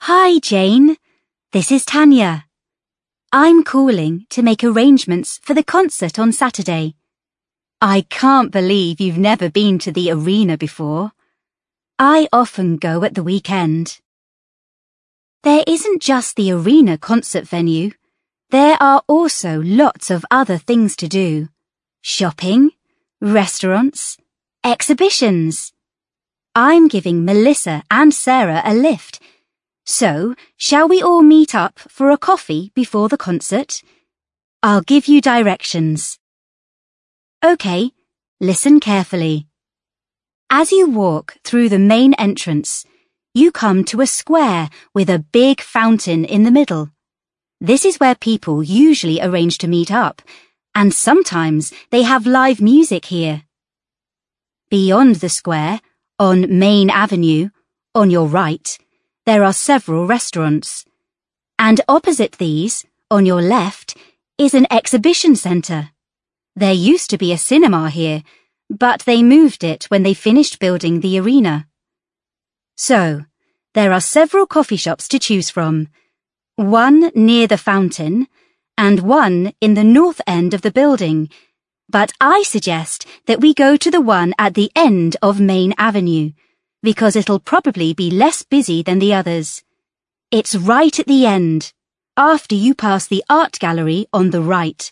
Hi, Jane. This is Tanya. I'm calling to make arrangements for the concert on Saturday. I can't believe you've never been to the arena before. I often go at the weekend. There isn't just the arena concert venue. There are also lots of other things to do. Shopping, restaurants, exhibitions. I'm giving Melissa and Sarah a lift. So, shall we all meet up for a coffee before the concert? I'll give you directions. OK, listen carefully. As you walk through the main entrance, you come to a square with a big fountain in the middle. This is where people usually arrange to meet up, and sometimes they have live music here. Beyond the square, on Main Avenue, on your right, there are several restaurants. And opposite these, on your left, is an exhibition centre. There used to be a cinema here, but they moved it when they finished building the arena. So, there are several coffee shops to choose from. One near the fountain, and one in the north end of the building. But I suggest that we go to the one at the end of Main Avenue, because it'll probably be less busy than the others. It's right at the end, after you pass the art gallery on the right.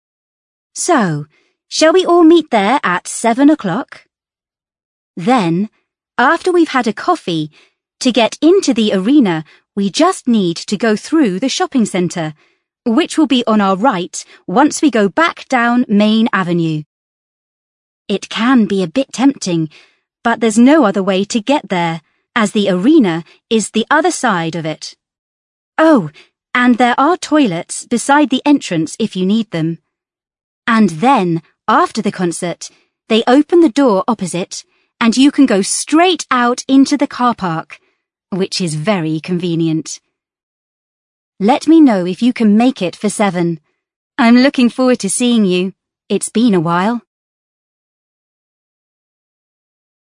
So, shall we all meet there at 7 o'clock? Then, after we've had a coffee, to get into the arena, we just need to go through the shopping centre, which will be on our right once we go back down Main Avenue. It can be a bit tempting, but there's no other way to get there, as the arena is the other side of it. Oh, and there are toilets beside the entrance if you need them. And then, after the concert, they open the door opposite, and you can go straight out into the car park, which is very convenient. Let me know if you can make it for 7. I'm looking forward to seeing you. It's been a while.